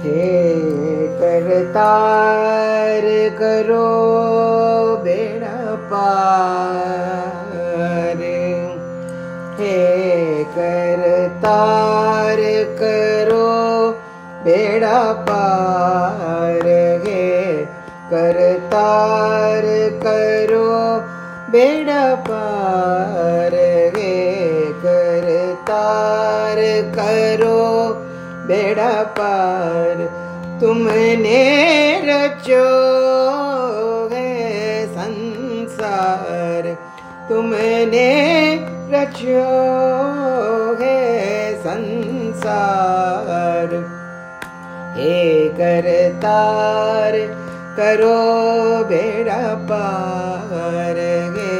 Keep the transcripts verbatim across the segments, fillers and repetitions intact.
हे करतार करो बेड़ा पार, हे करतार करो बेड़ा पार, हे करतार करो बेड़ा पार, हे करतार करो बेड़ा पार। तुमने रचो है संसार, तुमने रचो है संसार, हे करतार करो बेड़ा पार, हे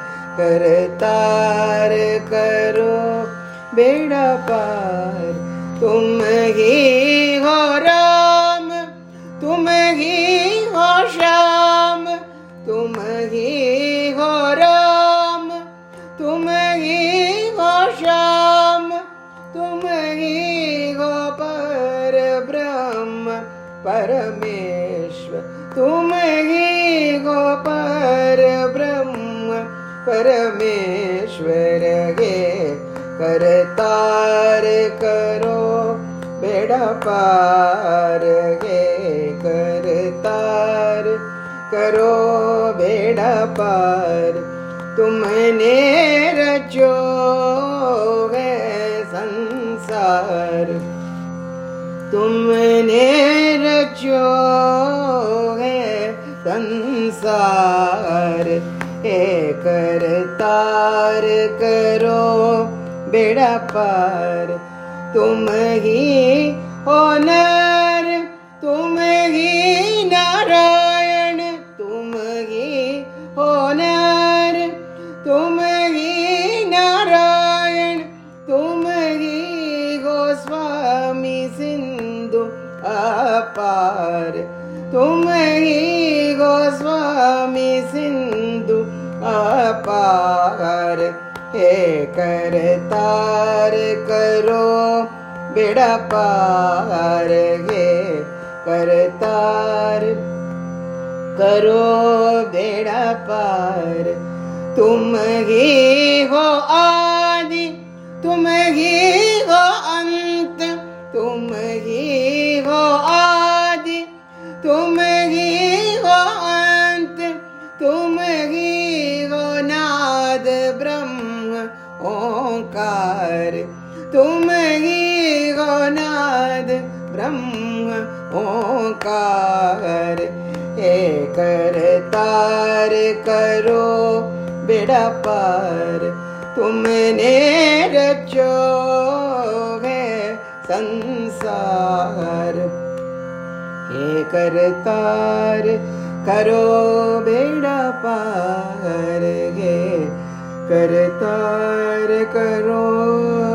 करतार करो बेड़ा पार। तुम ही हो राम, तुम ही हो श्याम, तुम ही हो राम, तुम ही हो श्याम, तुम ही हो पर ब्रह्म परमेश्वर, तुम ही हो पर ब्रह्म परमेश्वर, हे करतार करो बेड़ा पार, हे करतार करो बेड़ा पार। तुमने रचो है संसार, तुमने रचो है संसार, हे करतार करो बेड़ा पार। तुम ही हो नर, तुम ही नारायण, तुम ही हो नर, तुम ही नारायण, तुम ही हो स्वामी सिंधु अपार, तुम ही हो स्वामी सिंधु अपार, हे करतार करो बेड़ा पार, हे करतार करो बेड़ा पार। तुम ही हो आदि, तुम ही हो अंत, तुम ही हो आदि, तुम ही हो अंत, तुम ही हो नाद ब्रह्म ओंकार, तुम ही हो नाद ब्रह्म ओंकार, हे करतार करो बेड़ा पार। तुमने रचो है संसार, हे करतार करो बेड़ा पार, हे करतार करो